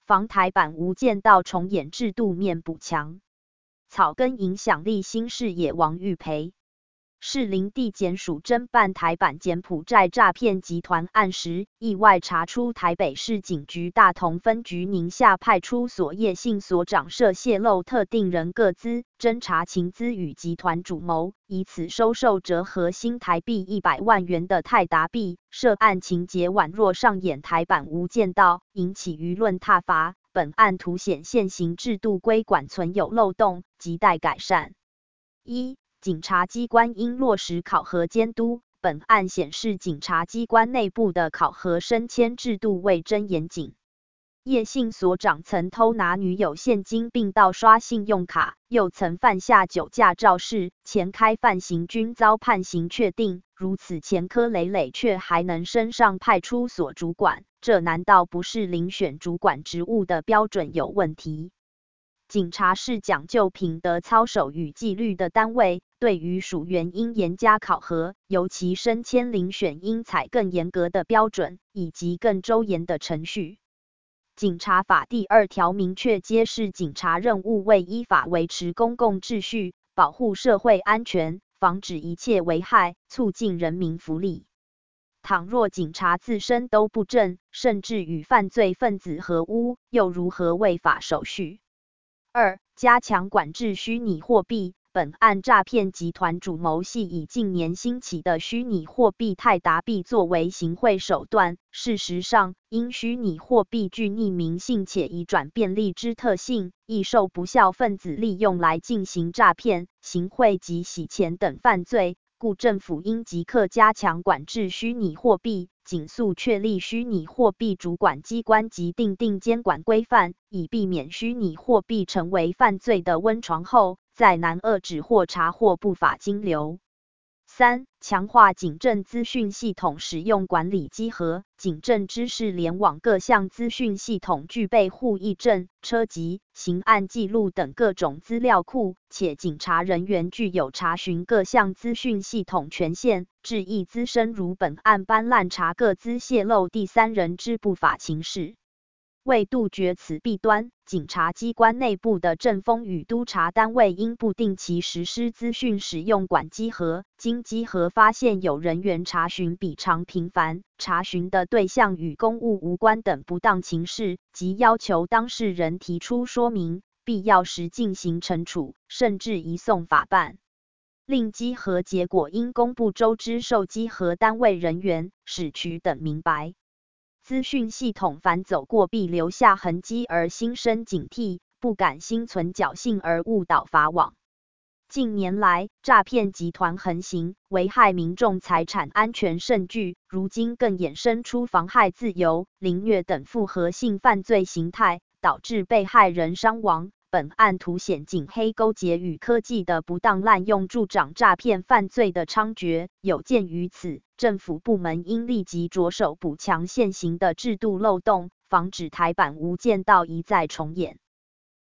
防台版无间道重演制度面补强。草根影响力新视野王玉培。士林地检署侦办台版柬埔寨诈骗集团案时，意外查出台北市警局大同分局宁夏派出所叶姓所长涉泄露特定人个资、侦查情资与集团主谋，以此收受折合新台币100万元的泰达币，涉案情节宛若上演台版无间道，引起舆论挞伐。本案凸显现行制度规管存有漏洞，亟待改善。1. 警察机关应落实考核监督。本案显示，警察机关内部的考核升迁制度未臻严谨。叶姓所长曾偷拿女友现金并盗刷信用卡，又曾犯下酒驾肇事，前开犯行均遭判刑确定，如此前科累累却还能升上派出所主管，这难道不是遴选主管职务的标准有问题？警察是讲究品德操守与纪律的单位，对于属员应严加考核，尤其升迁遴选应采更严格的标准，以及更周延的程序。警察法第2条明确揭示警察任务为依法维持公共秩序，保护社会安全，防止一切危害，促进人民福利。倘若警察自身都不正，甚至与犯罪分子合污，又如何为法守序？2. 加强管制虚拟货币。本案诈骗集团主谋系以近年兴起的虚拟货币泰达币作为行贿手段。事实上，因虚拟货币具匿名性且移转便利之特性，易受不肖分子利用来进行诈骗、行贿及洗钱等犯罪，故政府应即刻加强管制虚拟货币，尽速确立虚拟货币主管机关及订定监管规范，以避免虚拟货币成为犯罪的温床后，再难遏止或查获不法金流。3. 强化警政资讯系统使用管理稽核。警政知识联网各项资讯系统具备户役证、车籍、刑案记录等各种资料库，且警察人员具有查询各项资讯系统权限，致易滋生如本案般滥查个资泄露第三人之不法情事。为杜绝此弊端，警察机关内部的政风与督察单位应不定期实施资讯使用管稽核，经稽核发现有人员查询比常频繁、查询的对象与公务无关等不当情事，即要求当事人提出说明，必要时进行惩处，甚至移送法办。另稽核结果应公布周知受稽核单位人员、使渠等明白。资讯系统凡走过必留下痕迹而心生警惕，不敢心存侥幸而误导法网。近年来，诈骗集团横行，危害民众财产安全甚巨，如今更衍生出妨害自由、凌虐等复合性犯罪形态，导致被害人伤亡。本案凸显警黑勾结与科技的不当滥用，助长诈骗犯罪的猖獗。有鉴于此，政府部门应立即着手补强现行的制度漏洞，防止台版无间道一再重演。